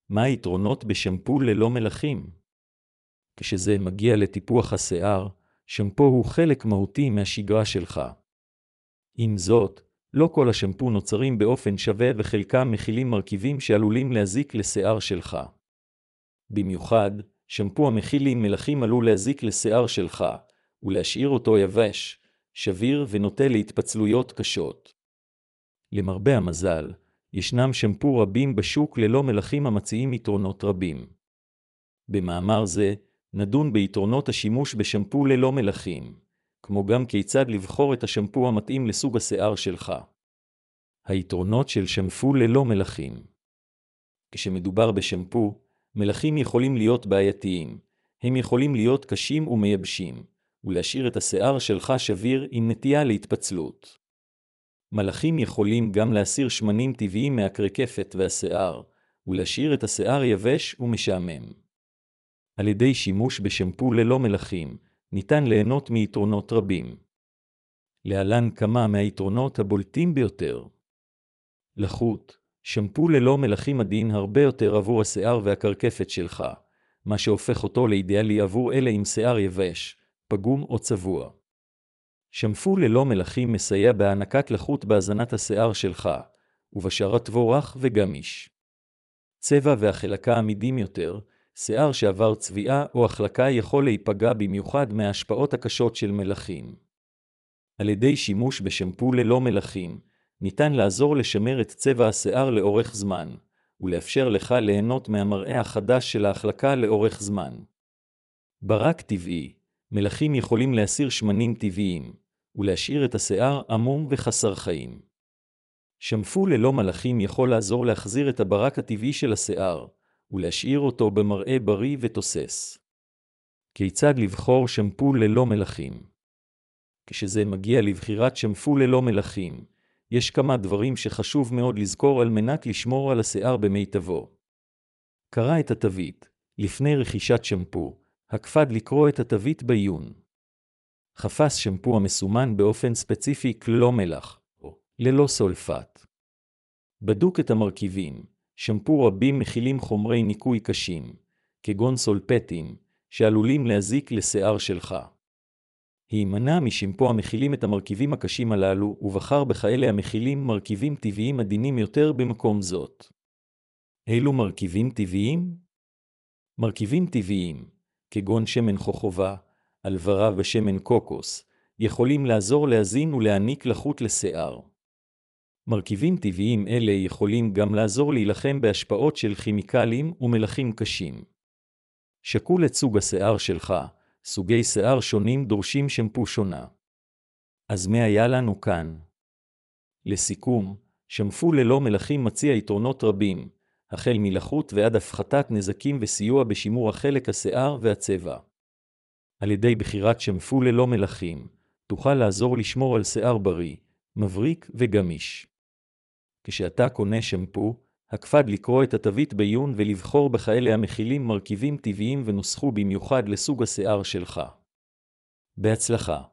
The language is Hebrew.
מה היתרונות בשמפו ללא מלחים? כשזה מגיע לטיפוח השיער, שמפו הוא חלק מהותי מהשגרה שלך. עם זאת, לא כל השמפו נוצרים באופן שווה וחלקם מכילים מרכיבים שעלולים להזיק לשיער שלך. במיוחד, שמפו המכילים מלחים עלול להזיק לשיער שלך, ולהשאיר אותו יבש, שביר ונוטה להתפצלויות קשות. למרבה המזל, ישנם שמפו רבים בשוק ללא מלחים המציעים יתרונות רבים. במאמר זה, נדון ביתרונות השימוש בשמפו ללא מלחים, כמו גם כיצד לבחור את השמפו המתאים לסוג השיער שלך. היתרונות של שמפו ללא מלחים. כשמדובר בשמפו, מלחים יכולים להיות בעייתיים, הם יכולים להיות קשים ומייבשים, ולהשאיר את השיער שלך שביר עם נטייה להתפצלות. מלחים יכולים גם להסיר שמנים טבעיים מהקרקפת והשיער, ולהשאיר את השיער יבש ומשעמם. על ידי שימוש בשמפו ללא מלחים, ניתן ליהנות מיתרונות רבים. להלן כמה מהיתרונות הבולטים ביותר. לחות, שמפו ללא מלחים עדין הרבה יותר עבור השיער והקרקפת שלך, מה שהופך אותו לאידיאלי עבור אלה עם שיער יבש, פגום או צבוע. שמפו ללא מלחים מסייע בהענקת לחות בהזנת השיער שלך, ובשארתו רך וגמיש. צבע והחלקה עמידים יותר, שיער שעבר צביעה או החלקה יכול להיפגע במיוחד מההשפעות הקשות של מלחים. על ידי שימוש בשמפו ללא מלחים, ניתן לעזור לשמר את צבע השיער לאורך זמן, ולאפשר לך ליהנות מהמראה החדש של ההחלקה לאורך זמן. ברק טבעי, מלחים יכולים להסיר שמנים טבעיים, ולהשאיר את השיער עמום וחסר חיים. שמפו ללא מלחים יכול לעזור להחזיר את הברק הטבעי של השיער, ולהשאיר אותו במראה בריא ותוסס. כיצד לבחור שמפו ללא מלחים? כשזה מגיע לבחירת שמפו ללא מלחים, יש כמה דברים שחשוב מאוד לזכור על מנת לשמור על השיער במיטבו. קרא את התווית. לפני רכישת שמפו, הקפד לקרוא את התווית בעיון. חפש שמפו המסומן באופן ספציפי ללא מלח, או ללא סולפט. בדוק את המרכיבים. שמפו רבים מכילים חומרי ניקוי קשים, כגון סולפטים, שעלולים להזיק לשיער שלך. הימנע משמפו המכילים את המרכיבים הקשים הללו, ובחר בכאלה המכילים מרכיבים טבעיים עדינים יותר במקום זאת. אילו מרכיבים טבעיים? מרכיבים טבעיים, כגון שמן חוכובה, אלברה ושמן קוקוס, יכולים לעזור להזין ולהעניק לחות לשיער. מרכיבים טבעיים אלה יכולים גם לעזור להילחם בהשפעות של כימיקלים ומלחים קשים. שקול את סוג השיער שלך, סוגי שיער שונים דורשים שמפו שונה. אז מה היה לנו כאן? לסיכום, שמפו ללא מלחים מציע יתרונות רבים, החל מלחות ועד הפחתת נזקים וסיוע בשימור החלק השיער והצבע. על ידי בחירת שמפו ללא מלחים, תוכל לעזור לשמור על שיער בריא, מבריק וגמיש. כשאתה קונה שמפו, הקפד לקרוא את התווית בעיון ולבחור בכאלה המכילים מרכיבים טבעיים ונוסחו במיוחד לסוג השיער שלך. בהצלחה.